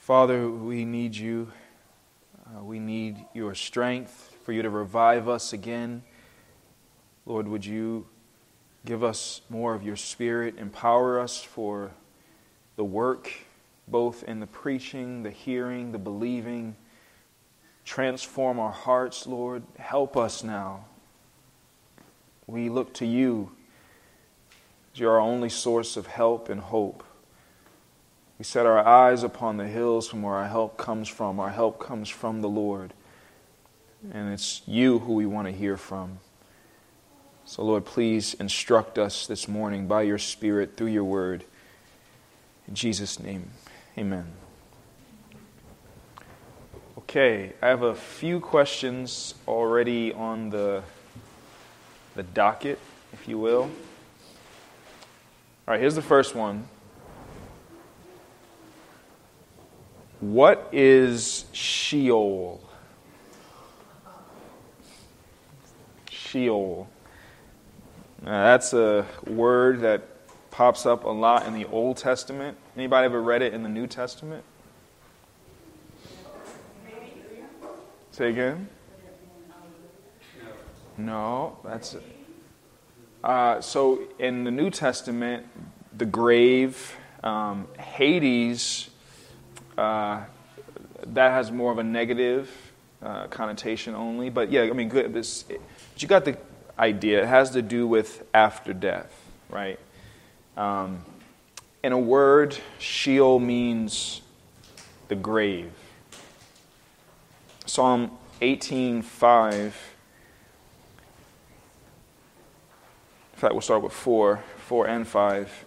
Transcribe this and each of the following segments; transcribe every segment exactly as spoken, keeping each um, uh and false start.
Father, we need you. Uh, we need your strength for you to revive us again. Lord, would you give us more of your Spirit, empower us for the work, both in the preaching, the hearing, the believing. Transform our hearts, Lord. Help us now. We look to you as you're our only source of help and hope. We set our eyes upon the hills from where our help comes from. Our help comes from the Lord. And it's you who we want to hear from. So, Lord, please instruct us this morning by your Spirit through your word. In Jesus' name, amen. Okay, I have a few questions already on the, the docket, if you will. All right, here's the first one. What is Sheol? Sheol. Now, that's a word that pops up a lot in the Old Testament. Anybody ever read it in the New Testament? Say again? No, that's it. Uh, so in the New Testament, the grave, um, Hades, uh, that has more of a negative uh, connotation only. But yeah, I mean, good. This, but you got the idea. It has to do with after death, right? Um, in a word, Sheol means the grave. Psalm eighteen five. In fact, we'll start with four, four and five.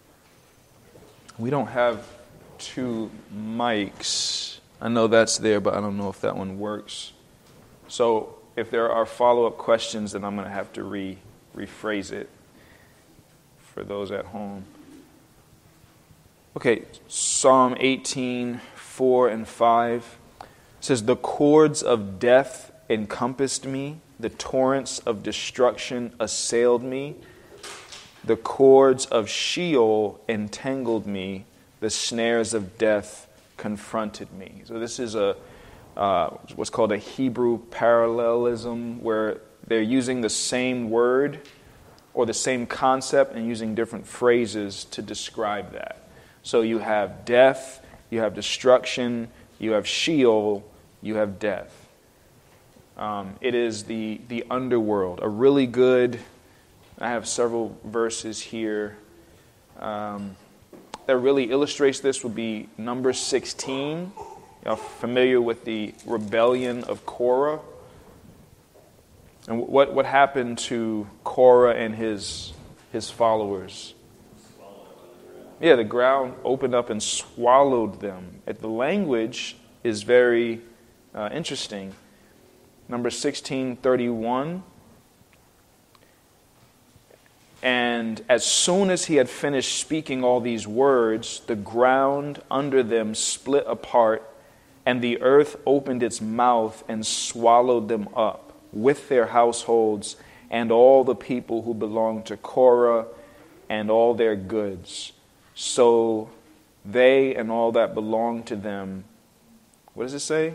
We don't have two mics. I know that's there, but I don't know if that one works. So if there are follow-up questions, then I'm going to have to re rephrase it for those at home. Okay, Psalm eighteen four and five. It says, "The cords of death encompassed me, the torrents of destruction assailed me, the cords of Sheol entangled me, the snares of death confronted me." So this is a uh, what's called a Hebrew parallelism, where they're using the same word or the same concept and using different phrases to describe that. So you have death, you have destruction, you have Sheol, you have death. Um, it is the, the underworld. A really good, I have several verses here um, that really illustrates this would be Numbers sixteen. Y'all familiar with the rebellion of Korah? And what, what happened to Korah and his his followers? Yeah, the ground opened up and swallowed them. The language is very uh, interesting. Numbers sixteen thirty-one. "And as soon as he had finished speaking all these words, the ground under them split apart, and the earth opened its mouth and swallowed them up with their households and all the people who belonged to Korah and all their goods. So they and all that belonged to them," what does it say?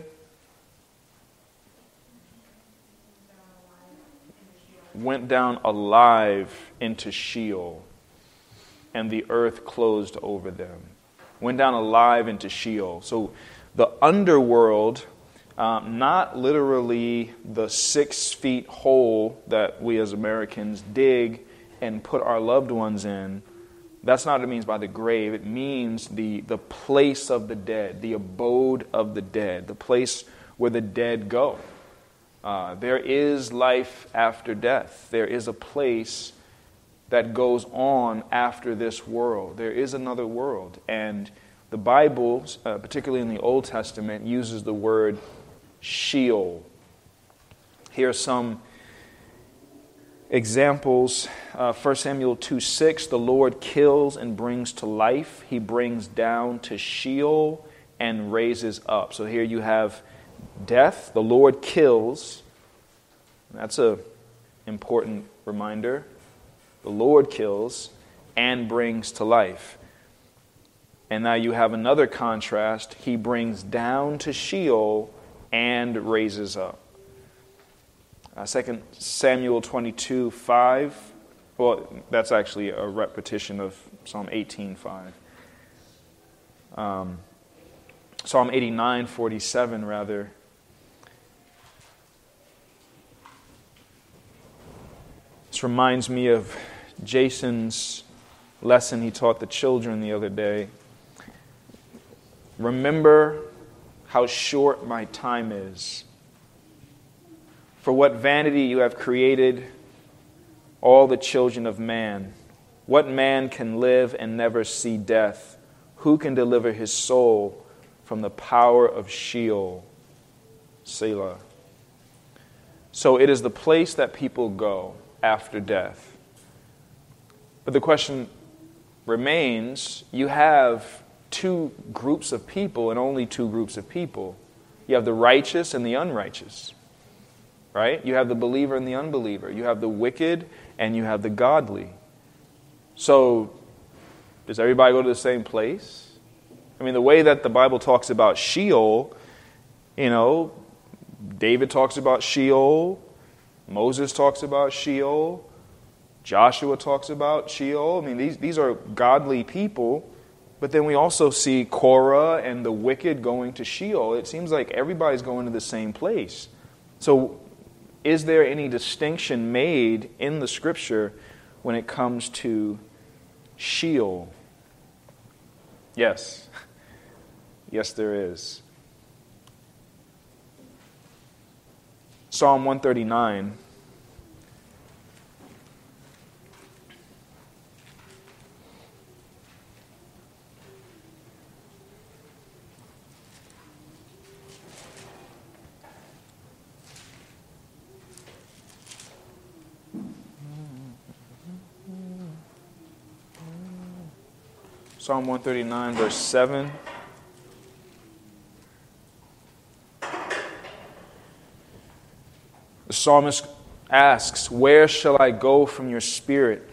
"Went down alive into Sheol, and the earth closed over them." Went down alive into Sheol. So the underworld, um, not literally the six feet hole that we as Americans dig and put our loved ones in. That's not what it means by the grave. It means the, the place of the dead, the abode of the dead, the place where the dead go. Uh, there is life after death. There is a place that goes on after this world. There is another world. And the Bible, uh, particularly in the Old Testament, uses the word Sheol. Here are some examples. Uh, First Samuel two six, "The Lord kills and brings to life. He brings down to Sheol and raises up." So here you have death. The Lord kills. That's an important reminder. The Lord kills and brings to life. And now you have another contrast. He brings down to Sheol and raises up. Uh, Second Samuel twenty-two five. Well, that's actually a repetition of Psalm eighteen five. Um, Psalm eighty-nine forty-seven, rather. This reminds me of Jason's lesson he taught the children the other day. Remember how short my time is. For what vanity you have created all the children of man. What man can live and never see death? Who can deliver his soul from the power of Sheol? Selah. So it is the place that people go after death. But the question remains, you have two groups of people and only two groups of people. You have the righteous and the unrighteous. Right? You have the believer and the unbeliever. You have the wicked and you have the godly. So, does everybody go to the same place? I mean, the way that the Bible talks about Sheol, you know, David talks about Sheol, Moses talks about Sheol, Joshua talks about Sheol. I mean, these, these are godly people, but then we also see Korah and the wicked going to Sheol. It seems like everybody's going to the same place. So, is there any distinction made in the Scripture when it comes to Sheol? Yes. Yes, there is. Psalm one thirty-nine. Psalm one thirty-nine, verse seven. The psalmist asks, "Where shall I go from your spirit?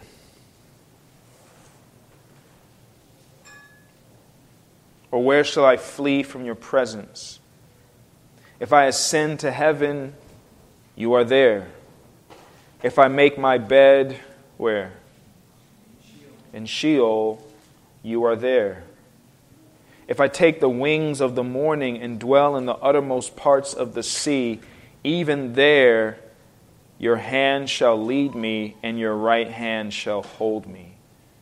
Or where shall I flee from your presence? If I ascend to heaven, you are there. If I make my bed, where? In Sheol, you are there. If I take the wings of the morning and dwell in the uttermost parts of the sea, even there your hand shall lead me and your right hand shall hold me."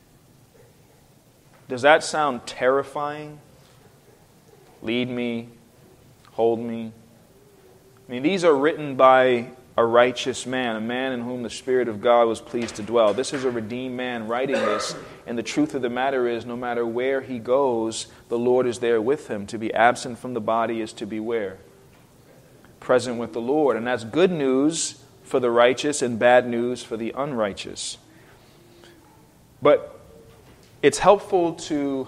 Does that sound terrifying? Lead me, hold me. I mean, these are written by a righteous man, a man in whom the Spirit of God was pleased to dwell. This is a redeemed man writing this, and the truth of the matter is, no matter where he goes, the Lord is there with him. To be absent from the body is to be where? Present with the Lord. And that's good news for the righteous and bad news for the unrighteous. But it's helpful to,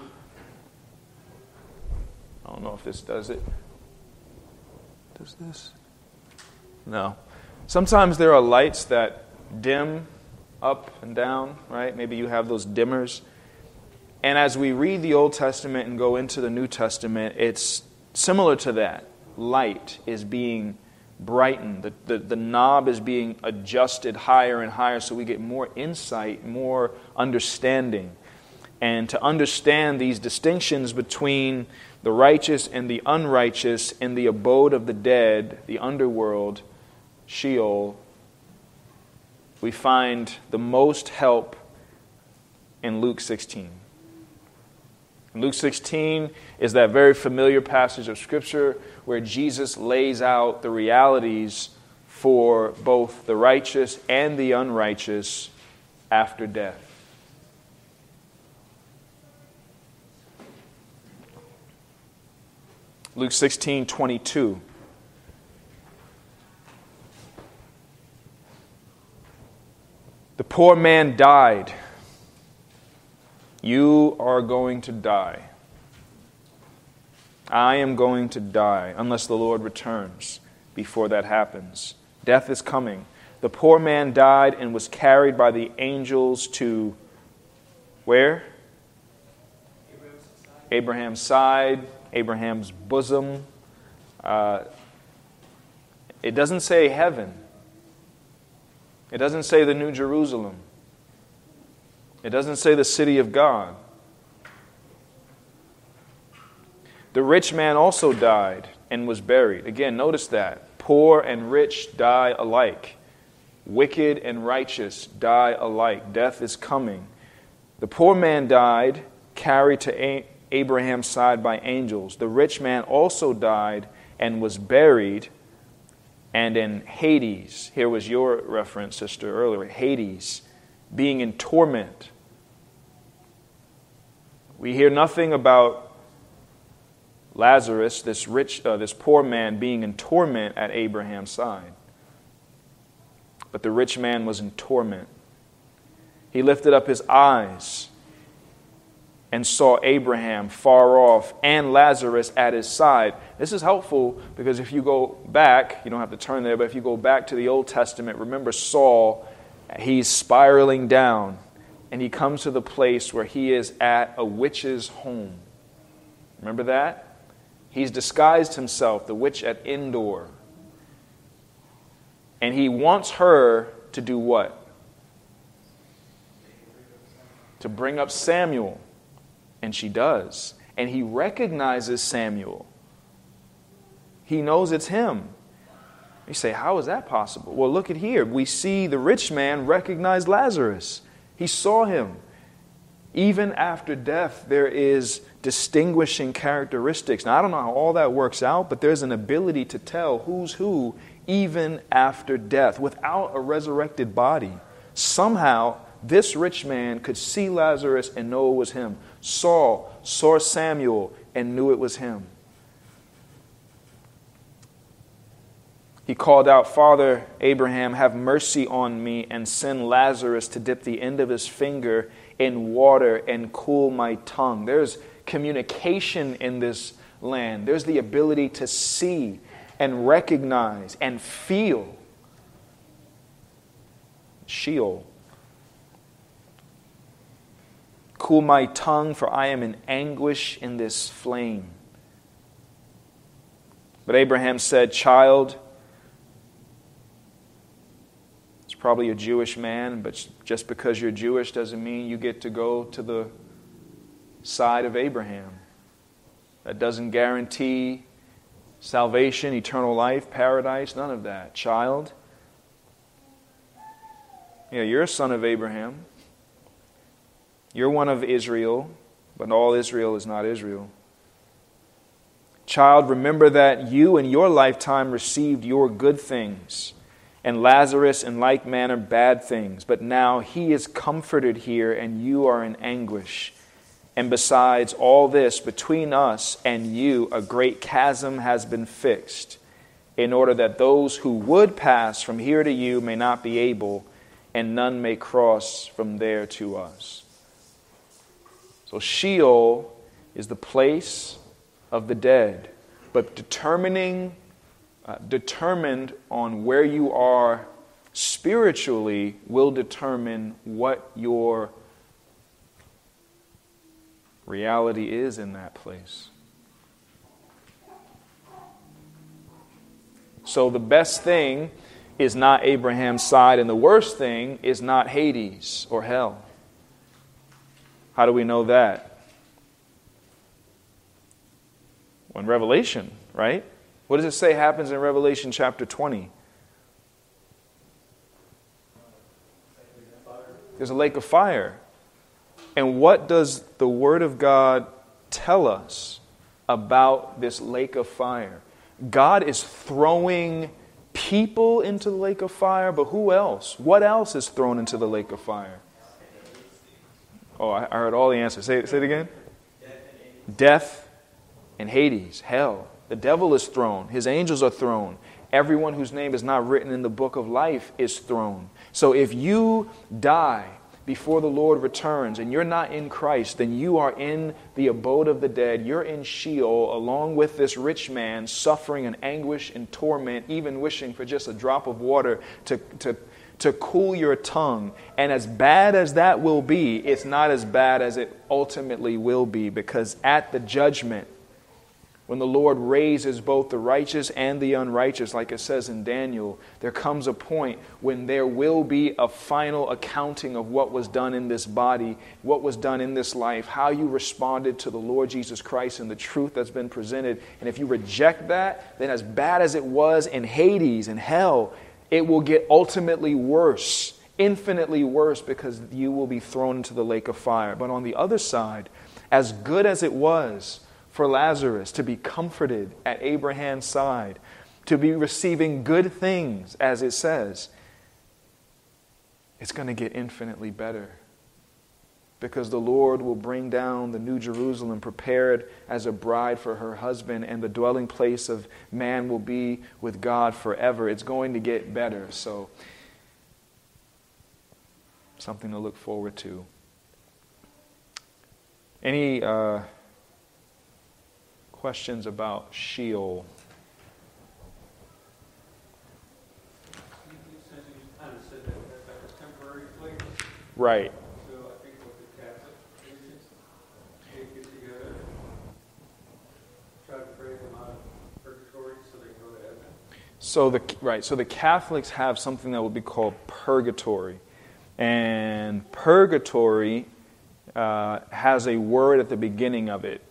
I don't know if this does it. Does this? No. Sometimes there are lights that dim up and down, right? Maybe you have those dimmers. And as we read the Old Testament and go into the New Testament, it's similar to that. Light is being brightened. The, the, the knob is being adjusted higher and higher so we get more insight, more understanding. And to understand these distinctions between the righteous and the unrighteous in the abode of the dead, the underworld, Sheol, we find the most help in Luke sixteen. Luke sixteen is that very familiar passage of Scripture where Jesus lays out the realities for both the righteous and the unrighteous after death. Luke sixteen twenty-two. The poor man died. You are going to die. I am going to die unless the Lord returns before that happens. Death is coming. The poor man died and was carried by the angels to where? Abraham's side, Abraham's bosom. Uh, it doesn't say heaven. It doesn't say the New Jerusalem. It doesn't say the city of God. The rich man also died and was buried. Again, notice that. Poor and rich die alike. Wicked and righteous die alike. Death is coming. The poor man died, carried to Abraham's side by angels. The rich man also died and was buried. And in Hades, here was your reference, sister, earlier, Hades, being in torment. We hear nothing about Lazarus, this rich, uh, this poor man, being in torment at Abraham's side. But the rich man was in torment. He lifted up his eyes and saw Abraham far off and Lazarus at his side. This is helpful because if you go back, you don't have to turn there, but if you go back to the Old Testament, remember Saul, he's spiraling down and he comes to the place where he is at a witch's home. Remember that? He's disguised himself, the witch at Endor. And he wants her to do what? To bring up Samuel. And she does. And he recognizes Samuel. He knows it's him. You say, how is that possible? Well, look at here. We see the rich man recognize Lazarus. He saw him. Even after death, there is distinguishing characteristics. Now, I don't know how all that works out, but there's an ability to tell who's who even after death without a resurrected body. Somehow, this rich man could see Lazarus and know it was him. Saul saw Samuel and knew it was him. He called out, Father Abraham, have mercy on me and send Lazarus to dip the end of his finger in water and cool my tongue. There's communication in this land. There's the ability to see and recognize and feel. Sheol. Cool my tongue, for I am in anguish in this flame. But Abraham said, Child, it's probably a Jewish man, but just because you're Jewish doesn't mean you get to go to the side of Abraham. That doesn't guarantee salvation, eternal life, paradise, none of that. Child, yeah, you're a son of Abraham. You're one of Israel, but all Israel is not Israel. Child, remember that you in your lifetime received your good things, and Lazarus in like manner bad things. But now he is comforted here, and you are in anguish. And besides all this, between us and you, a great chasm has been fixed, in order that those who would pass from here to you may not be able, and none may cross from there to us. So Sheol is the place of the dead, but determining, uh, determined on where you are spiritually will determine what your reality is in that place. So the best thing is not Abraham's side, and the worst thing is not Hades or hell. How do we know that? Well, in Revelation, right? What does it say happens in Revelation chapter twenty? There's a lake of fire. And what does the Word of God tell us about this lake of fire? God is throwing people into the lake of fire, but who else? What else is thrown into the lake of fire? Oh, I heard all the answers. Say, say it again. Death and Hades, hell. The devil is thrown. His angels are thrown. Everyone whose name is not written in the book of life is thrown. So if you die before the Lord returns and you're not in Christ, then you are in the abode of the dead. You're in Sheol along with this rich man, suffering in anguish and torment, even wishing for just a drop of water to, to, to cool your tongue. And as bad as that will be, it's not as bad as it ultimately will be, because at the judgment, when the Lord raises both the righteous and the unrighteous, like it says in Daniel, there comes a point when there will be a final accounting of what was done in this body, what was done in this life, how you responded to the Lord Jesus Christ and the truth that's been presented. And if you reject that, then as bad as it was in Hades and hell, it will get ultimately worse, infinitely worse, because you will be thrown into the lake of fire. But on the other side, as good as it was for Lazarus to be comforted at Abraham's side, to be receiving good things, as it says, it's going to get infinitely better. Because the Lord will bring down the New Jerusalem prepared as a bride for her husband, and the dwelling place of man will be with God forever. It's going to get better. So, something to look forward to. Any uh, questions about Sheol? Right. So I think what the Catholic Christians, they get together, try to pray them out of purgatory so they can go to heaven. So the right. So the Catholics have something that would be called purgatory, and purgatory uh, has a word at the beginning of it.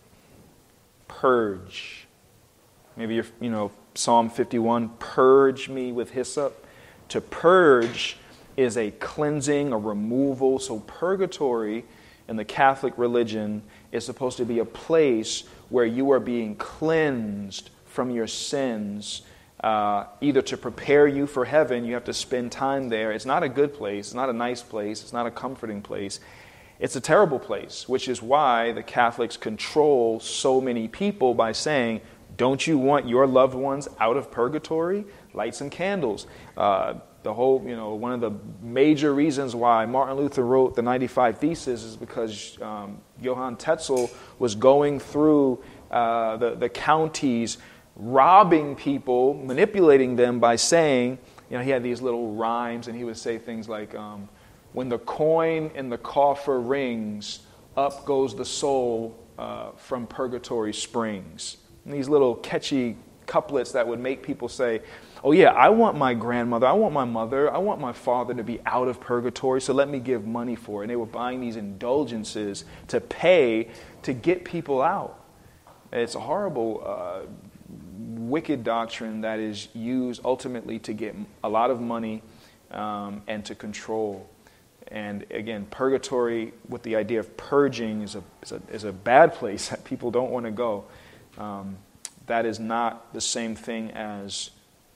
Purge. Maybe you're, you know, Psalm fifty-one, purge me with hyssop. To purge is a cleansing, a removal. So purgatory in the Catholic religion is supposed to be a place where you are being cleansed from your sins, uh, either to prepare you for heaven. You have to spend time there. It's not a good place. It's not a nice place. It's not a comforting place. It's a terrible place, which is why the Catholics control so many people by saying, don't you want your loved ones out of purgatory? Light some candles. Uh, the whole, you know, one of the major reasons why Martin Luther wrote the ninety-five Theses is because um, Johann Tetzel was going through uh, the, the counties, robbing people, manipulating them by saying, you know, he had these little rhymes, and he would say things like, um, when the coin in the coffer rings, up goes the soul uh, from purgatory springs. And these little catchy couplets that would make people say, oh yeah, I want my grandmother, I want my mother, I want my father to be out of purgatory, so let me give money for it. And they were buying these indulgences to pay to get people out. It's a horrible, uh, wicked doctrine that is used ultimately to get a lot of money um, and to control. And again, purgatory with the idea of purging is a, is a, is a bad place that people don't want to go. Um, that is not the same thing as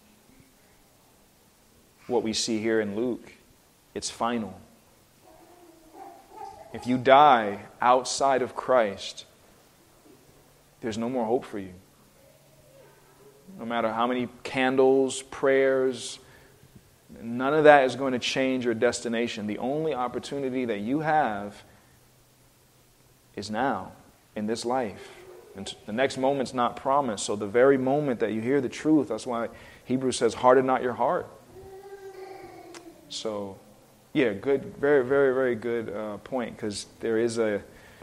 what we see here in Luke. It's final. If you die outside of Christ, there's no more hope for you. No matter how many candles, prayers, none of that is going to change your destination. The only opportunity that you have is now, in this life. And the next moment's not promised. So the very moment that you hear the truth, that's why Hebrews says, harden not your heart. So, yeah, good, very, very, very good uh, point, because there is a,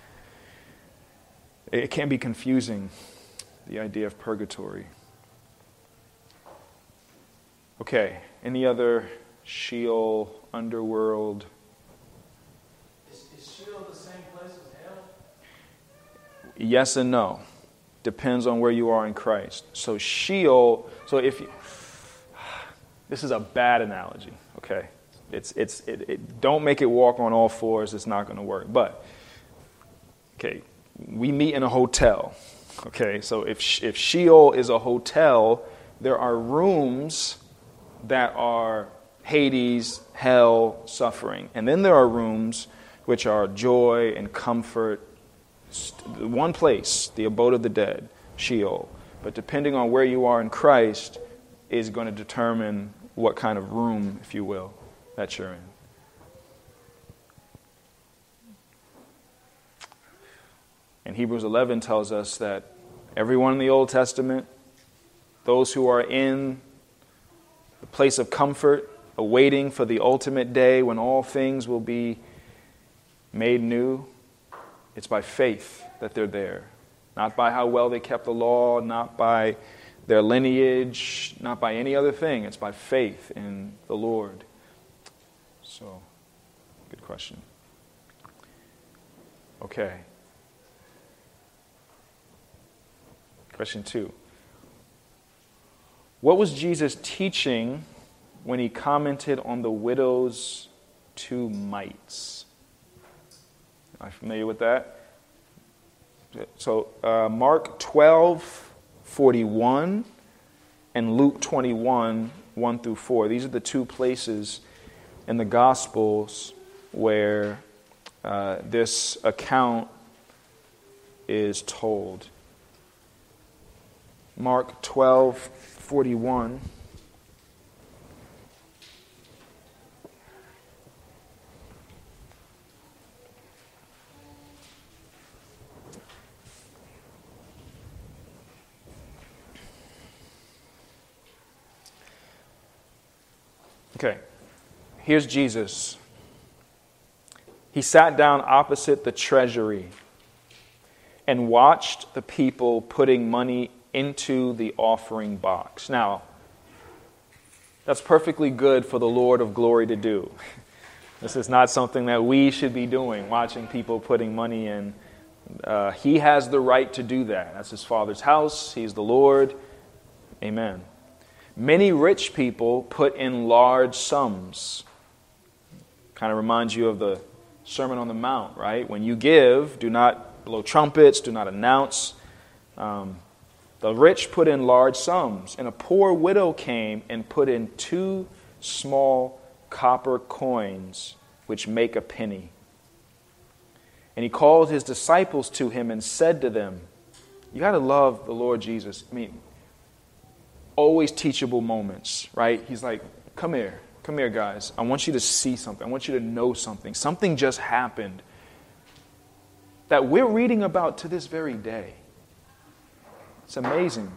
it can be confusing, the idea of purgatory. Okay, any other Sheol, underworld? Is, is Sheol the same place as hell? Yes and no. Depends on where you are in Christ. So Sheol, so if you, this is a bad analogy, okay? It's it's it, it don't make it walk on all fours, it's not going to work. But okay, we meet in a hotel. Okay, so if if Sheol is a hotel, there are rooms that are Hades, hell, suffering. And then there are rooms which are joy and comfort. One place, the abode of the dead, Sheol. But depending on where you are in Christ is going to determine what kind of room, if you will, that you're in. And Hebrews eleven tells us that everyone in the Old Testament, those who are in the place of comfort, awaiting for the ultimate day when all things will be made new, it's by faith that they're there. Not by how well they kept the law, not by their lineage, not by any other thing. It's by faith in the Lord. So, good question. Okay. Question two. What was Jesus teaching when he commented on the widow's two mites? Are you familiar with that? So, uh, Mark twelve forty-one and Luke twenty-one, one through four. These are the two places in the Gospels where uh, this account is told. Mark twelve forty-one. Okay, here's Jesus. He sat down opposite the treasury and watched the people putting money into the offering box. Now, that's perfectly good for the Lord of glory to do. This is not something that we should be doing, watching people putting money in. Uh, he has the right to do that. That's his Father's house. He's the Lord. Amen. Many rich people put in large sums. Kind of reminds you of the Sermon on the Mount, right? When you give, do not blow trumpets, do not announce. Um, the rich put in large sums, and a poor widow came and put in two small copper coins, which make a penny. And he called his disciples to him and said to them, you got to love the Lord Jesus. I mean, always teachable moments, right? He's like, come here, come here, guys. I want you to see something. I want you to know something. Something just happened that we're reading about to this very day. It's amazing.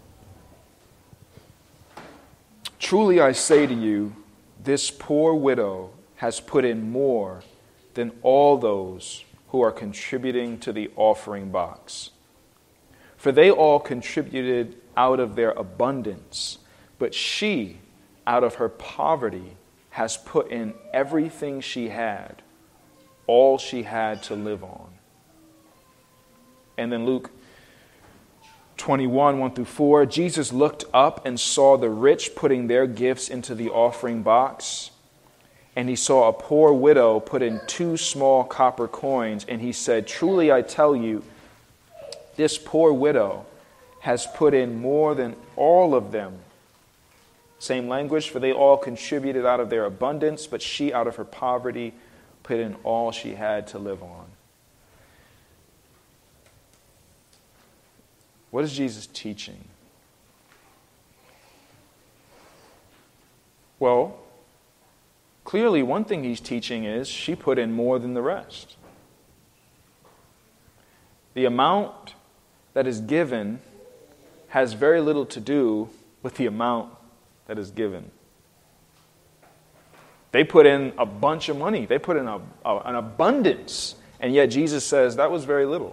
Truly I say to you, this poor widow has put in more than all those who are contributing to the offering box. For they all contributed out of their abundance, but she, out of her poverty, has put in everything she had, all she had to live on. And then Luke twenty-one, one through four, Jesus looked up and saw the rich putting their gifts into the offering box. And he saw a poor widow put in two small copper coins. And he said, truly I tell you, this poor widow has put in more than all of them. Same language, for they all contributed out of their abundance, but she out of her poverty put in all she had to live on. What is Jesus teaching? Well, clearly one thing he's teaching is she put in more than the rest. The amount that is given has very little to do with the amount that is given. They put in a bunch of money. They put in a, a, an abundance. And yet Jesus says that was very little.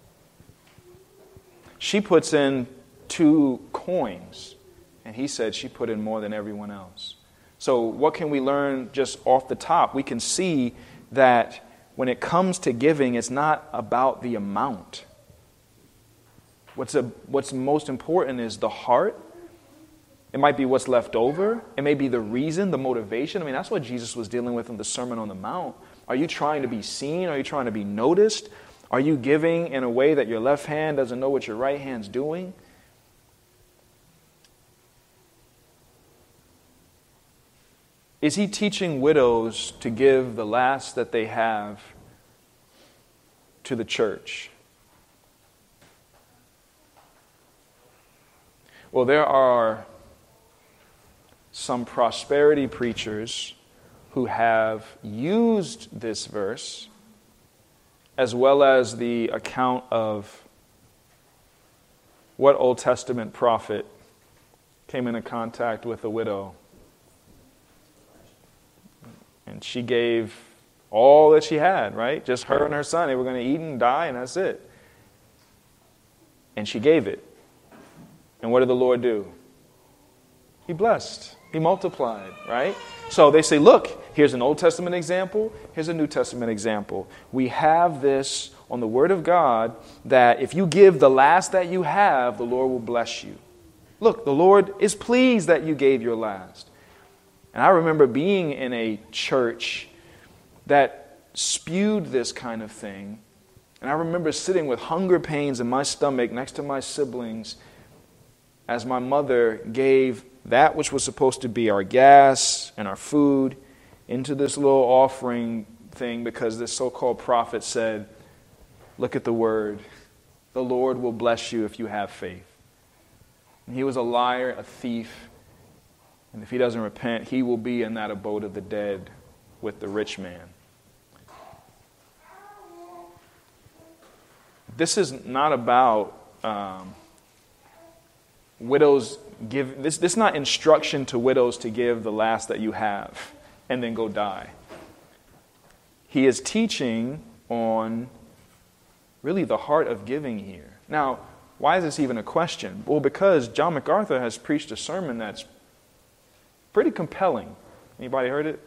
She puts in two coins. And he said she put in more than everyone else. So what can we learn just off the top? We can see that when it comes to giving, it's not about the amount. What's, a, what's most important is the heart. It might be what's left over. It may be the reason, the motivation. I mean, that's what Jesus was dealing with in the Sermon on the Mount. Are you trying to be seen? Are you trying to be noticed? Are you giving in a way that your left hand doesn't know what your right hand's doing? Is he teaching widows to give the last that they have to the church? Well, there are some prosperity preachers who have used this verse as well as the account of what Old Testament prophet came into contact with a widow. And she gave all that she had, right? Just her and her son. They were going to eat and die, and that's it. And she gave it. And what did the Lord do? He blessed. He multiplied, right? So they say, look, here's an Old Testament example. Here's a New Testament example. We have this on the Word of God that if you give the last that you have, the Lord will bless you. Look, the Lord is pleased that you gave your last. And I remember being in a church that spewed this kind of thing. And I remember sitting with hunger pains in my stomach next to my siblings as my mother gave that which was supposed to be our gas and our food into this little offering thing because this so-called prophet said, look at the word. The Lord will bless you if you have faith. And he was a liar, a thief. And if he doesn't repent, he will be in that abode of the dead with the rich man. This is not about um, widows give. This this is not instruction to widows to give the last that you have and then go die. He is teaching on really the heart of giving here. Now, why is this even a question? Well, because John MacArthur has preached a sermon that's pretty compelling. Anybody heard it?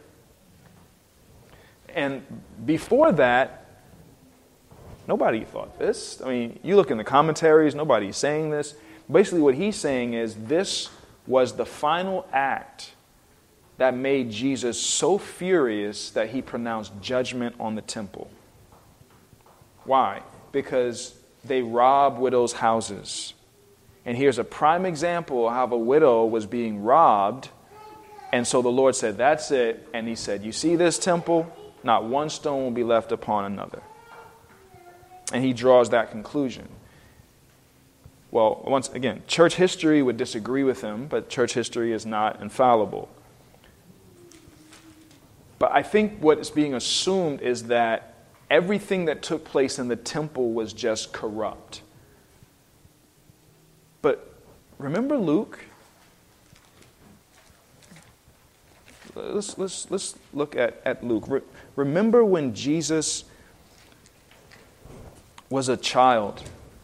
And before that, nobody thought this. I mean, you look in the commentaries, nobody's saying this. Basically what he's saying is this was the final act that made Jesus so furious that he pronounced judgment on the temple. Why? Because they rob widows' houses. And here's a prime example of how a widow was being robbed. And so the Lord said, that's it. And he said, you see this temple? Not one stone will be left upon another. And he draws that conclusion. Well, once again, church history would disagree with him, but church history is not infallible. But I think what is being assumed is that everything that took place in the temple was just corrupt. But remember Luke? Let's, let's, let's look at, at Luke. Re- remember when Jesus was a child?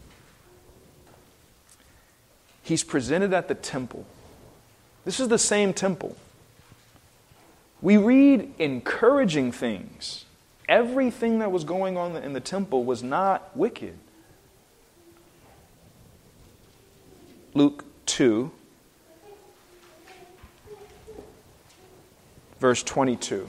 He's presented at the temple. This is the same temple. We read encouraging things. Everything that was going on in the temple was not wicked. Luke two, verse twenty-two.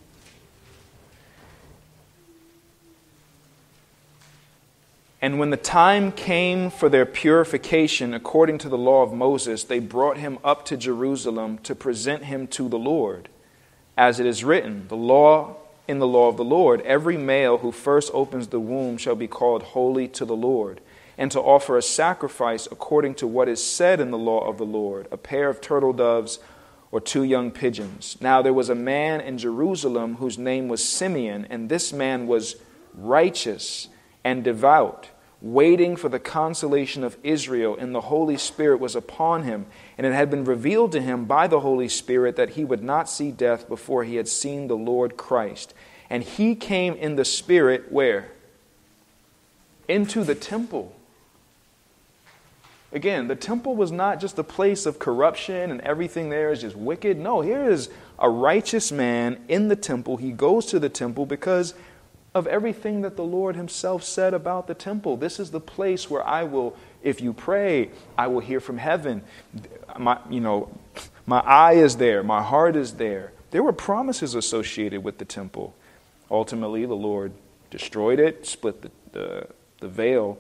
And when the time came for their purification according to the law of Moses, they brought him up to Jerusalem to present him to the Lord. As it is written, the law in the law of the Lord, every male who first opens the womb shall be called holy to the Lord, and to offer a sacrifice according to what is said in the law of the Lord, a pair of turtle doves or two young pigeons. Now there was a man in Jerusalem whose name was Simeon, and this man was righteous and devout, waiting for the consolation of Israel, and the Holy Spirit was upon him. And it had been revealed to him by the Holy Spirit that he would not see death before he had seen the Lord Christ. And he came in the Spirit, where? Into the temple. Again, the temple was not just a place of corruption and everything there is just wicked. No, here is a righteous man in the temple. He goes to the temple because of everything that the Lord himself said about the temple. This is the place where I will, if you pray, I will hear from heaven. My, you know, my eye is there. My heart is there. There were promises associated with the temple. Ultimately, the Lord destroyed it, split the, the, the veil.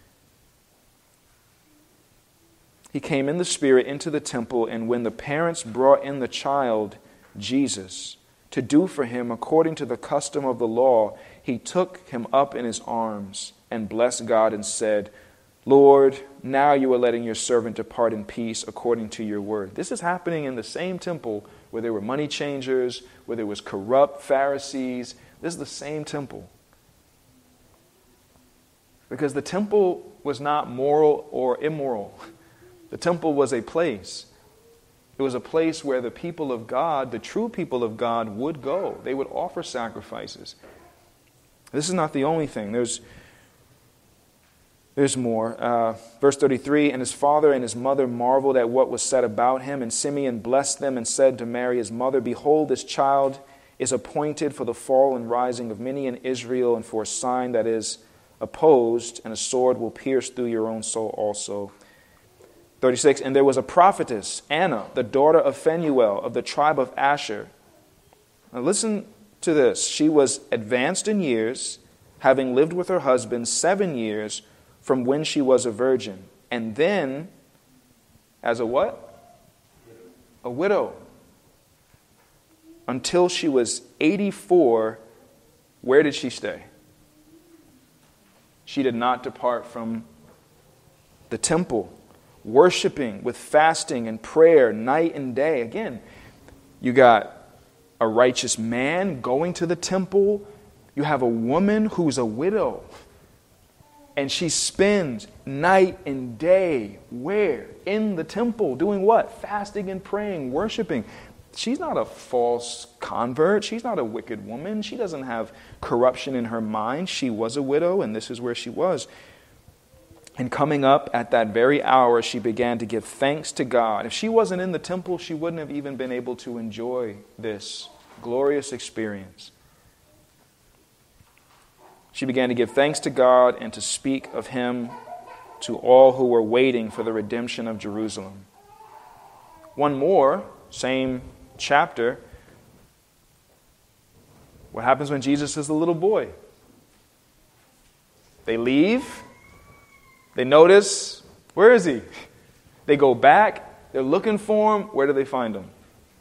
He came in the Spirit into the temple, and when the parents brought in the child, Jesus, to do for him according to the custom of the law, he took him up in his arms and blessed God and said, Lord, now you are letting your servant depart in peace according to your word. This is happening in the same temple where there were money changers, where there was corrupt Pharisees. This is the same temple. Because the temple was not moral or immoral. The temple was a place. It was a place where the people of God, the true people of God, would go. They would offer sacrifices. This is not the only thing. There's, there's more. Uh, verse thirty-three, and his father and his mother marveled at what was said about him, and Simeon blessed them and said to Mary his mother, behold, this child is appointed for the fall and rising of many in Israel, and for a sign that is opposed, and a sword will pierce through your own soul also. thirty-six, and there was a prophetess, Anna, the daughter of Phanuel, of the tribe of Asher. Now listen to this. She was advanced in years, having lived with her husband seven years from when she was a virgin. And then, as a what? A widow. Until she was eighty-four, where did she stay? She did not depart from the temple, worshiping with fasting and prayer night and day. Again, you got a righteous man going to the temple. You have a woman who's a widow. And she spends night and day where? In the temple. Doing what? Fasting and praying, worshiping. She's not a false convert. She's not a wicked woman. She doesn't have corruption in her mind. She was a widow, and this is where she was. And coming up at that very hour, she began to give thanks to God. If she wasn't in the temple, she wouldn't have even been able to enjoy this glorious experience. She began to give thanks to God and to speak of him to all who were waiting for the redemption of Jerusalem. One more, same chapter. What happens when Jesus is a little boy? They leave. They notice, where is he? They go back. They're looking for him. Where do they find him?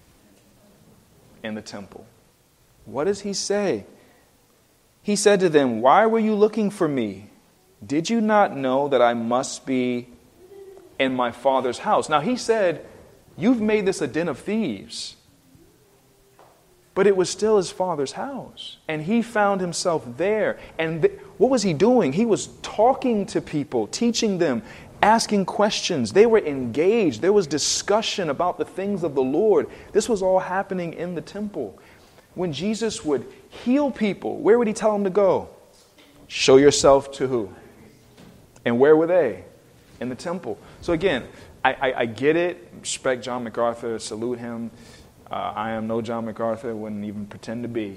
In the temple. What does he say? He said to them, why were you looking for me? Did you not know that I must be in my Father's house? Now he said, you've made this a den of thieves. But it was still his Father's house. And he found himself there. And th- what was he doing? He was talking to people, teaching them, asking questions. They were engaged. There was discussion about the things of the Lord. This was all happening in the temple. When Jesus would heal people, where would he tell them to go? Show yourself to who? And where were they? In the temple. So again, I, I, I get it. Respect John MacArthur. Salute him. Uh, I am no John MacArthur. Wouldn't even pretend to be.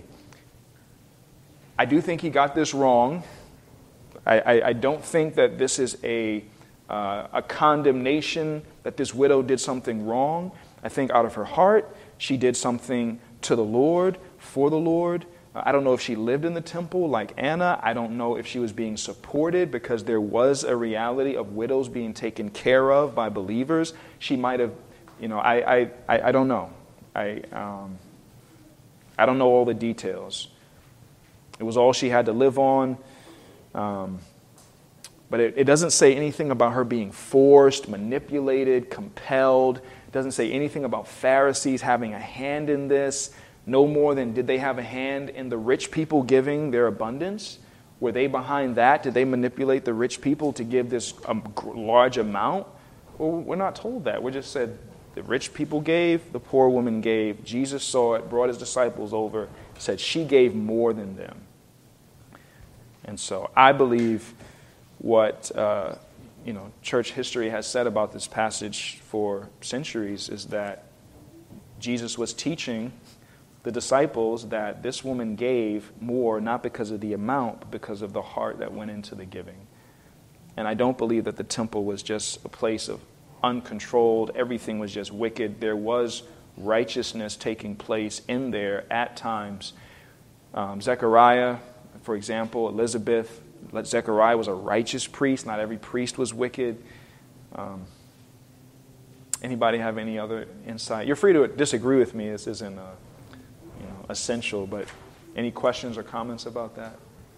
I do think he got this wrong. I, I, I don't think that this is a, uh, a condemnation that this widow did something wrong. I think out of her heart, she did something to the Lord, for the Lord. I don't know if she lived in the temple like Anna. I don't know if she was being supported because there was a reality of widows being taken care of by believers. She might have, you know, I I, I, I don't know. I um, I don't know all the details. It was all she had to live on. Um, but it, it doesn't say anything about her being forced, manipulated, compelled. It doesn't say anything about Pharisees having a hand in this. No more than did they have a hand in the rich people giving their abundance? Were they behind that? Did they manipulate the rich people to give this um, large amount? Well, we're not told that. We're just said the rich people gave, the poor woman gave. Jesus saw it, brought his disciples over, said she gave more than them. And so I believe what uh, you know, church history has said about this passage for centuries is that Jesus was teaching the disciples that this woman gave more, not because of the amount, but because of the heart that went into the giving. And I don't believe that the temple was just a place of uncontrolled, everything was just wicked. There was righteousness taking place in there at times. Um, Zechariah, for example, Elizabeth, Zechariah was a righteous priest. Not every priest was wicked. Um, anybody have any other insight? You're free to disagree with me. This isn't a You know, essential, but any questions or comments about that?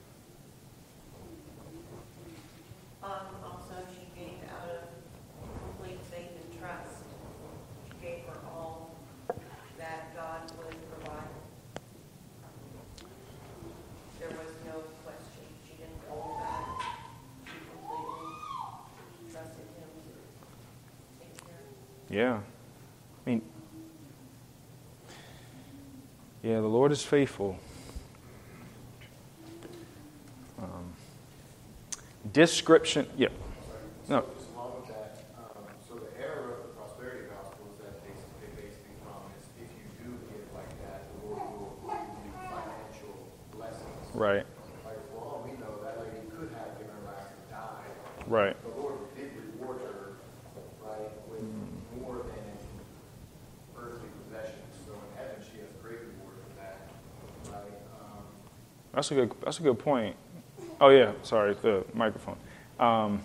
Um, also, she gave out of complete faith and trust. She gave her all that God would provide. There was no question. She didn't hold back. Yeah. I mean, yeah, the Lord is faithful. Um, description, yeah. No. Just along with that, um, so the error of the prosperity gospel is that they, they base things on is if you do give like that, the Lord will give you financial blessings. Right. Like, for all we know, that lady could have given her last and died. Right. The Lord did reward her, right, with more than earthly possessions. So in heaven, she has great reward for that, right? Um, That's a good. That's a good point. Oh yeah, sorry, the microphone. Um,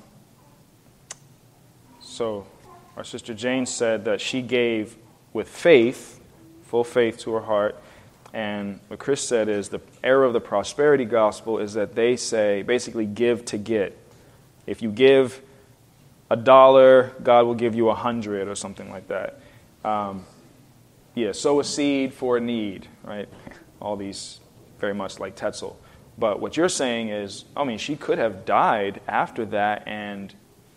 so, our sister Jane said that she gave with faith, full faith to her heart, and what Chris said is the error of the prosperity gospel is that they say basically give to get. If you give a dollar, God will give you a hundred or something like that. Um, yeah, sow a seed for a need, right? All these very much like Tetzel. But what you're saying is, I mean, she could have died after that, and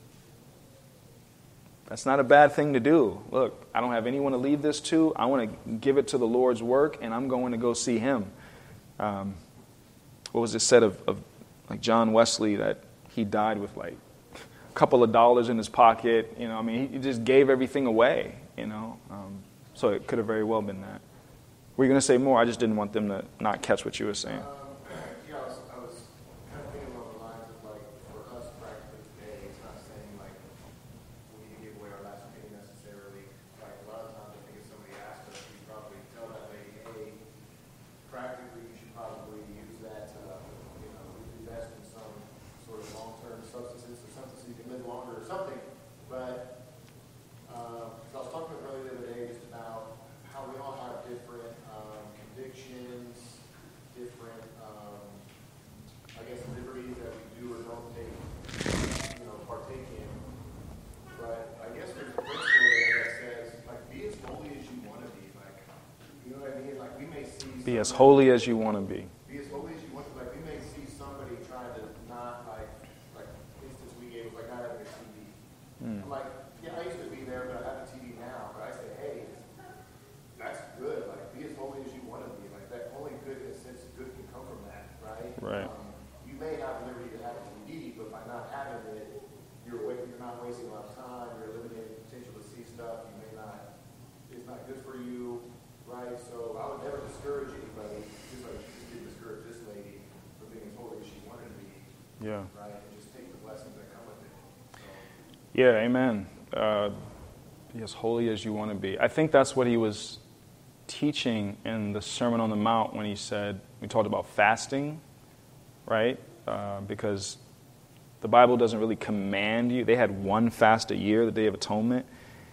that's not a bad thing to do. Look, I don't have anyone to leave this to. I want to give it to the Lord's work, and I'm going to go see Him. Um, what was it said of, of like John Wesley, that he died with like a couple of dollars in his pocket? You know, I mean, he just gave everything away. You know, um, so it could have very well been that. Were you going to say more? I just didn't want them to not catch what you were saying. Um, yeah, I was, I was kind of thinking along the lines of like, for us practically today, it's not saying like we need to give away our last penny necessarily. Like a lot of times I think if somebody asked us, we probably tell that lady, hey, practically you should probably use that to, you know, invest in some sort of long-term substances or something so you can live longer or something. But uh, so I was talking to a brother the other day just about how we all have different um, convictions, different, um, I guess, liberties that we do or don't take, you know, partake in. But I guess there's a principle there that says, like, be as holy as you want to be. Like, you know what I mean? Like, we may see Be as somebody- holy as you want to be. Be as holy as you want to. Like, we may see somebody trying to not, like, like, instance we gave, like, not having a T V. Mm. I'm like, yeah, I used to be there, but I have a T V now. But I say, hey, that's good. Like, be as holy as you want to be. Like, that only good in a sense, good can come from that, right? Right. Um, you may have liberty to have a T V, but by not having it, you're wa- you're not wasting a lot of time. You're eliminating the potential to see stuff. You may not. It's not good for you, right? So I would never discourage anybody, just like Jesus did discourage this lady from being as holy as she wanted to be, Yeah. right? And just take the blessings that come with it. So, Yeah, amen. Uh, be as holy as you want to be. I think that's what he was teaching in the Sermon on the Mount when he said, we talked about fasting, right? Uh, because the Bible doesn't really command you. They had one fast a year, the Day of Atonement,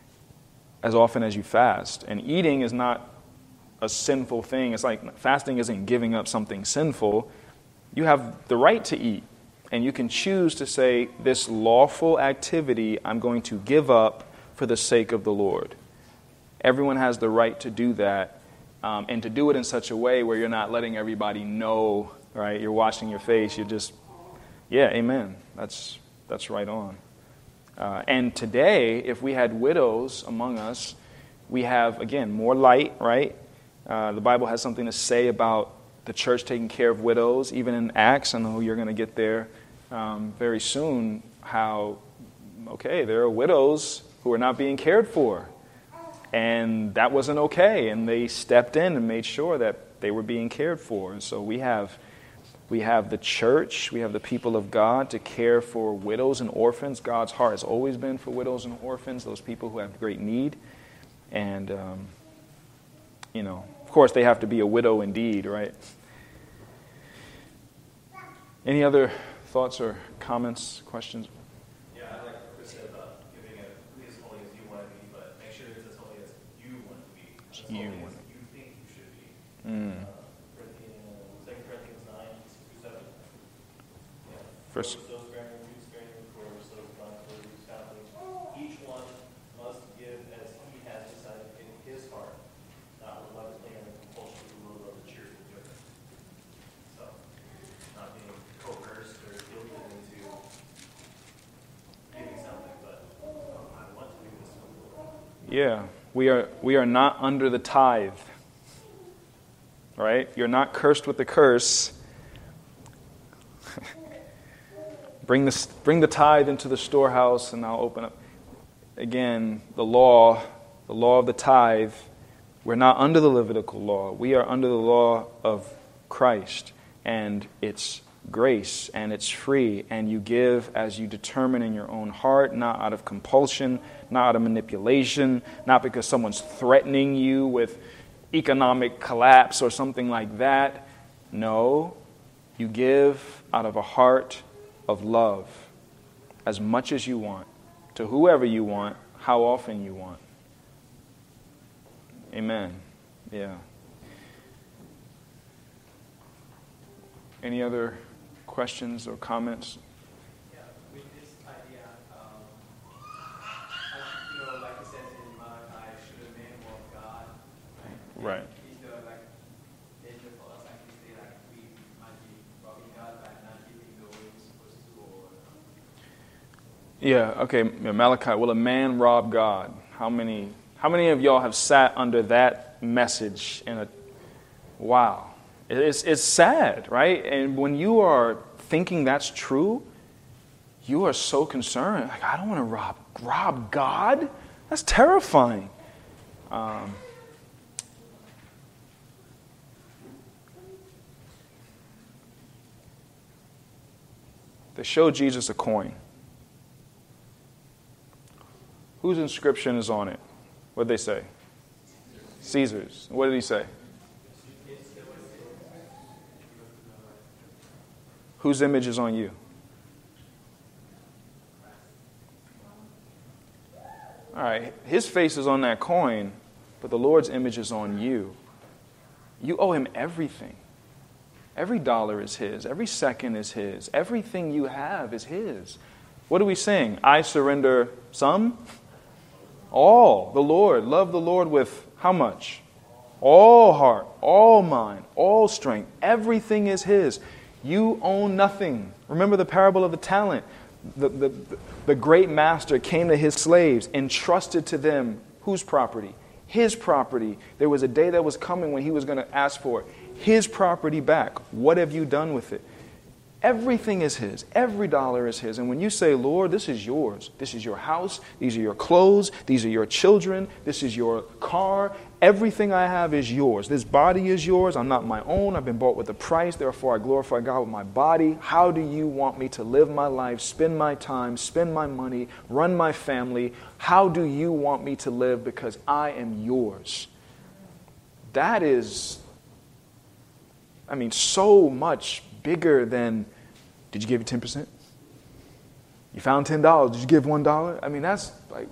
as often as you fast. And eating is not a sinful thing. It's like fasting isn't giving up something sinful. You have the right to eat. And you can choose to say, this lawful activity I'm going to give up for the sake of the Lord. Everyone has the right to do that, um, and to do it in such a way where you're not letting everybody know, right? You're washing your face. You're just, yeah, amen. That's that's right on. Uh, and today, if we had widows among us, we have, again, more light, right? Uh, the Bible has something to say about the church taking care of widows, even in Acts. I know you're going to get there um, very soon, how, okay, there are widows who are not being cared for. And that wasn't okay. And they stepped in and made sure that they were being cared for. And so we have we have the church, we have the people of God to care for widows and orphans. God's heart has always been for widows and orphans, those people who have great need. And, um, you know, of course, they have to be a widow indeed, right? Any other thoughts or comments, questions? Yeah, I like what Chris said about giving it be as holy as you want to be, but make sure it's as holy as you want to be, as You holy want as you think you should be. Mm. Uh, Corinthians, Second Corinthians nine, six through seven. Yeah. First- For so sparingly, do sparingly, for so bountifully, do bountifully. Each one must give as he has decided in his heart, not reluctantly under compulsion, but will of a cheerful giver. So, not being coerced or guilted into giving something, but um, I want to do this for the Lord. Yeah, we are we are not under the tithe. Right? You're not cursed with the curse. bring the bring the tithe into the storehouse, and I'll open up. Again, the law, the law of the tithe. We're not under the Levitical law. We are under the law of Christ, and it's grace, and it's free, and you give as you determine in your own heart, not out of compulsion, not out of manipulation, not because someone's threatening you with economic collapse or something like that. No, you give out of a heart of love, as much as you want, to whoever you want, how often you want. Amen. Yeah. Any other questions or comments? Yeah, with this idea, um, I, you know, like it says in Malachi, should a man love God? Right. Right. Is there like danger for us, like you say, like we might be robbing God by not giving the way we're supposed to, or? Yeah. Okay. Malachi. Will a man rob God? How many? How many of y'all have sat under that message in a? Wow. It's it's sad, right? And when you are thinking that's true, you are so concerned. Like, I don't want to rob rob God. That's terrifying. Um, they showed Jesus a coin. Whose inscription is on it? What did they say? Caesar's. What did he say? Whose image is on you? All right, his face is on that coin, but the Lord's image is on you. You owe him everything. Every dollar is his. Every second is his. Everything you have is his. What are we saying? I surrender some? All. The Lord. Love the Lord with how much? All heart, all mind, all strength. Everything is his. You own nothing. Remember the parable of the talent. The, the, the great master came to his slaves, entrusted to them whose property? His property. There was a day that was coming when he was going to ask for his property back. What have you done with it? Everything is his. Every dollar is his. And when you say, Lord, this is yours. This is your house. These are your clothes. These are your children. This is your car. Everything I have is yours. This body is yours. I'm not my own. I've been bought with a price. Therefore, I glorify God with my body. How do you want me to live my life, spend my time, spend my money, run my family? How do you want me to live? Because I am yours. That is, I mean, so much bigger than, did you give you ten percent? You found ten dollars. Did you give one dollar? I mean, that's like,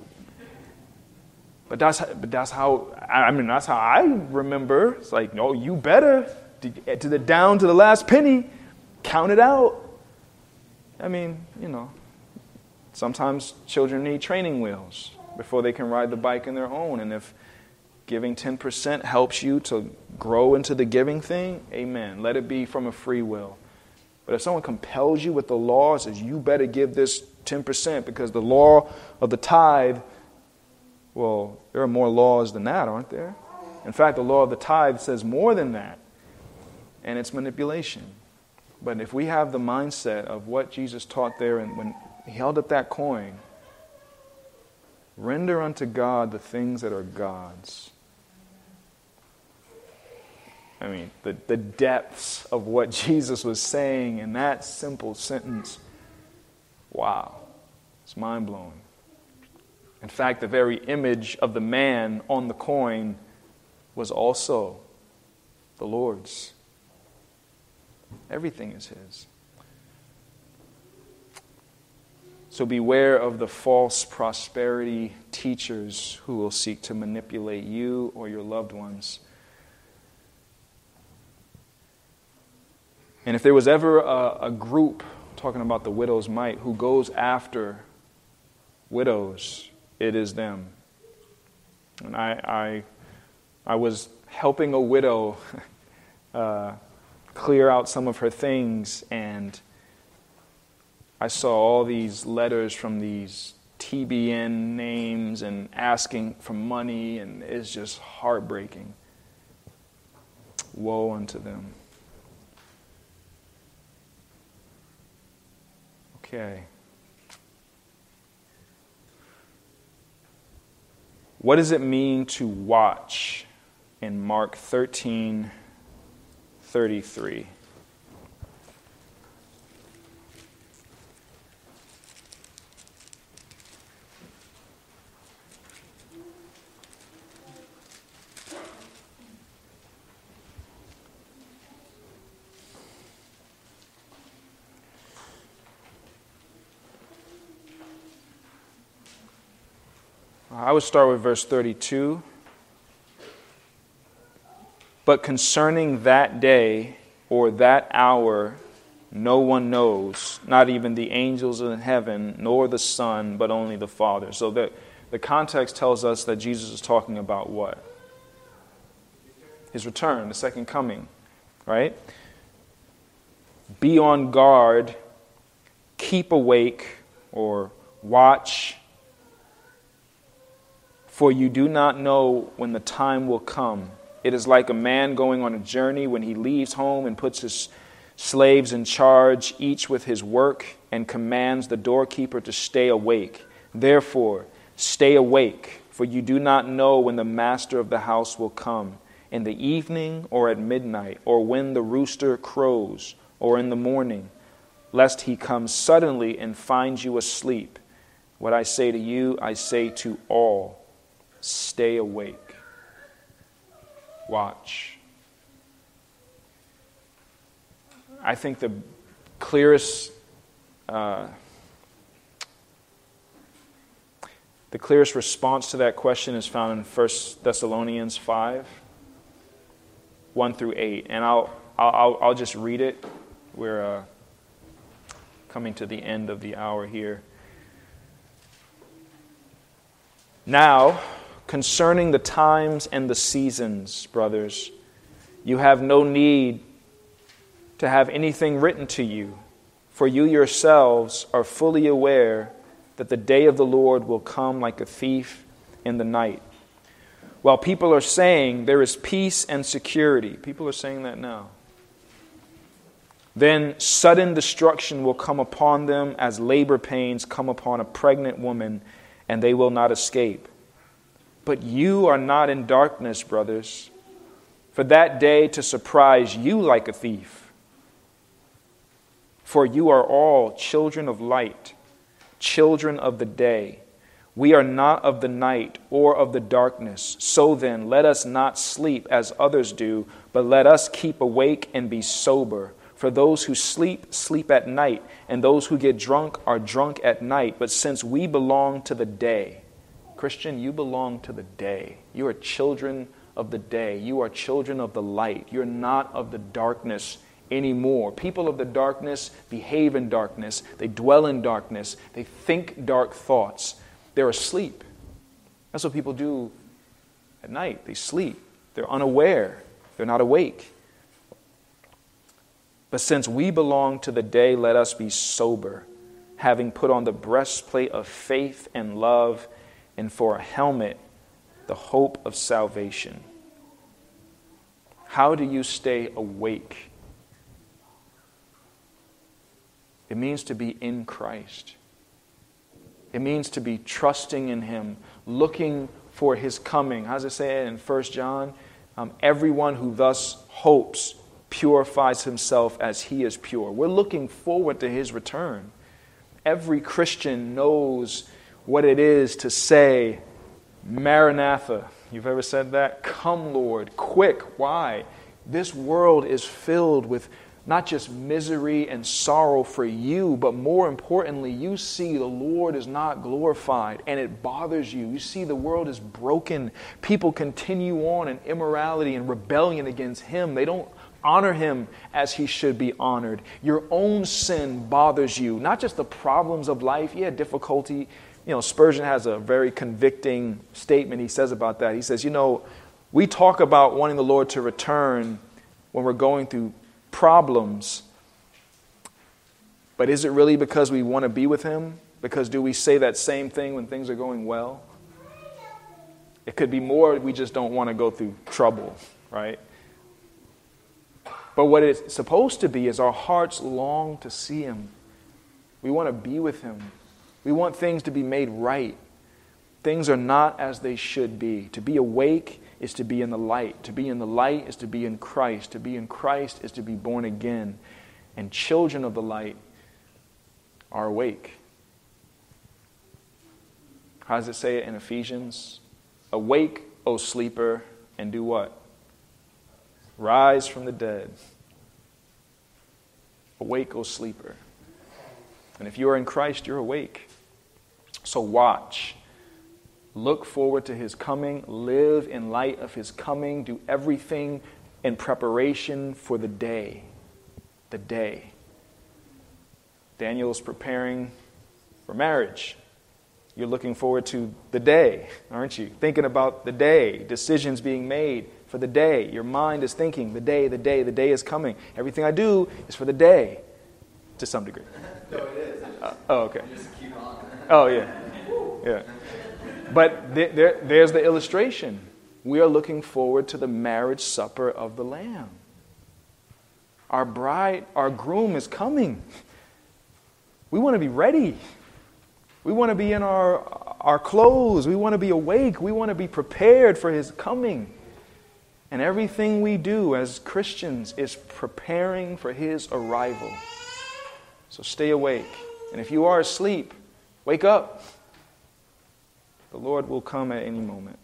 but that's but that's how, I mean, that's how I remember. It's like, no, you better, to, to the down to the last penny, count it out. I mean, you know, sometimes children need training wheels before they can ride the bike on their own. And if giving ten percent helps you to grow into the giving thing, amen. Let it be from a free will. But if someone compels you with the law, says you better give this ten percent because the law of the tithe, well, there are more laws than that, aren't there? In fact, the law of the tithe says more than that, and it's manipulation. But if we have the mindset of what Jesus taught there, and when he held up that coin, render unto God the things that are God's. I mean, the, the depths of what Jesus was saying in that simple sentence, wow, it's mind-blowing. In fact, the very image of the man on the coin was also the Lord's. Everything is his. So beware of the false prosperity teachers who will seek to manipulate you or your loved ones. And if there was ever a, a group, talking about the widow's mite, who goes after widows, it is them. And I, I, I was helping a widow uh, clear out some of her things, and I saw all these letters from these T B N names and asking for money, and it's just heartbreaking. Woe unto them. Okay. What does it mean to watch in Mark thirteen thirty-three? I would start with verse thirty-two. But concerning that day or that hour, no one knows, not even the angels in heaven, nor the Son, but only the Father. So the, the context tells us that Jesus is talking about what? His return, the second coming, right? Be on guard, keep awake, or watch, for you do not know when the time will come. It is like a man going on a journey when he leaves home and puts his slaves in charge, each with his work, and commands the doorkeeper to stay awake. Therefore, stay awake, for you do not know when the master of the house will come, in the evening or at midnight, or when the rooster crows, or in the morning, lest he come suddenly and find you asleep. What I say to you, I say to all. Stay awake. Watch. I think the clearest uh, the clearest response to that question is found in First Thessalonians five, one through eight. And I'll I'll I'll just read it. We're uh, coming to the end of the hour here. Now, concerning the times and the seasons, brothers, you have no need to have anything written to you, for you yourselves are fully aware that the day of the Lord will come like a thief in the night. While people are saying there is peace and security, people are saying that now, then sudden destruction will come upon them as labor pains come upon a pregnant woman, and they will not escape. But you are not in darkness, brothers, for that day to surprise you like a thief. For you are all children of light, children of the day. We are not of the night or of the darkness. So then, let us not sleep as others do, but let us keep awake and be sober. For those who sleep, sleep at night, and those who get drunk are drunk at night. But since we belong to the day, Christian, you belong to the day. You are children of the day. You are children of the light. You're not of the darkness anymore. People of the darkness behave in darkness. They dwell in darkness. They think dark thoughts. They're asleep. That's what people do at night. They sleep. They're unaware. They're not awake. But since we belong to the day, let us be sober, having put on the breastplate of faith and love, and for a helmet, the hope of salvation. How do you stay awake? It means to be in Christ. It means to be trusting in Him, looking for His coming. How does it say it in First John? Um, everyone who thus hopes purifies himself as He is pure. We're looking forward to His return. Every Christian knows what it is to say, Maranatha. You've ever said that? Come, Lord, quick. Why? This world is filled with not just misery and sorrow for you, but more importantly, you see the Lord is not glorified and it bothers you. You see the world is broken. People continue on in immorality and rebellion against Him. They don't honor Him as He should be honored. Your own sin bothers you. Not just the problems of life. Yeah, difficulty. You know, Spurgeon has a very convicting statement he says about that. He says, you know, we talk about wanting the Lord to return when we're going through problems, but is it really because we want to be with Him? Because do we say that same thing when things are going well? It could be more, we just don't want to go through trouble, right? But what it's supposed to be is our hearts long to see him. We want to be with him. We want things to be made right. Things are not as they should be. To be awake is to be in the light. To be in the light is to be in Christ. To be in Christ is to be born again. And children of the light are awake. How does it say it in Ephesians? Awake, O sleeper, and do what? Rise from the dead. Awake, O sleeper. And if you are in Christ, you're awake. So watch. Look forward to his coming. Live in light of his coming. Do everything in preparation for the day. The day. Daniel's preparing for marriage. You're looking forward to the day, aren't you? Thinking about the day, decisions being made for the day. Your mind is thinking, the day, the day, the day is coming. Everything I do is for the day, to some degree. No, it is. Uh, oh, okay. Just keep on. Oh, yeah. Yeah. But there, there, there's the illustration. We are looking forward to the marriage supper of the Lamb. Our bride, our groom is coming. We want to be ready. We want to be in our, our clothes. We want to be awake. We want to be prepared for his coming. And everything we do as Christians is preparing for his arrival. So stay awake. And if you are asleep, wake up. The Lord will come at any moment.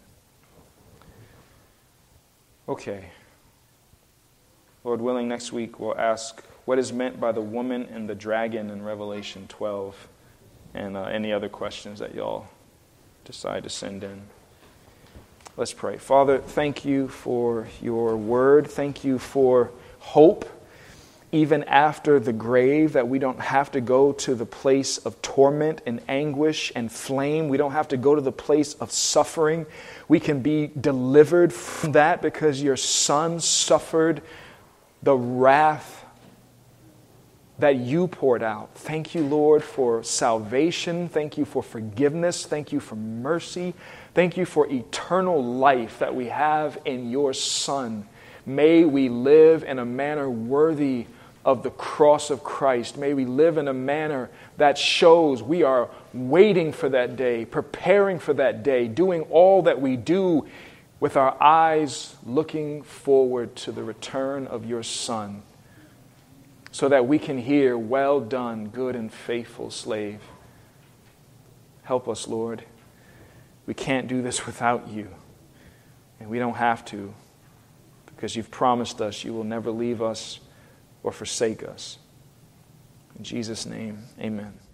Okay. Lord willing, next week we'll ask what is meant by the woman and the dragon in Revelation twelve. And uh, any other questions that y'all decide to send in. Let's pray. Father, thank you for your word. Thank you for hope, even after the grave, that we don't have to go to the place of torment and anguish and flame. We don't have to go to the place of suffering. We can be delivered from that because your Son suffered the wrath that you poured out. Thank you, Lord, for salvation. Thank you for forgiveness. Thank you for mercy. Thank you for eternal life that we have in your Son. May we live in a manner worthy of the cross of Christ. May we live in a manner that shows we are waiting for that day, preparing for that day, doing all that we do with our eyes looking forward to the return of your Son, so that we can hear, well done, good and faithful slave. Help us, Lord. We can't do this without you. And we don't have to, because you've promised us you will never leave us or forsake us. In Jesus' name, amen.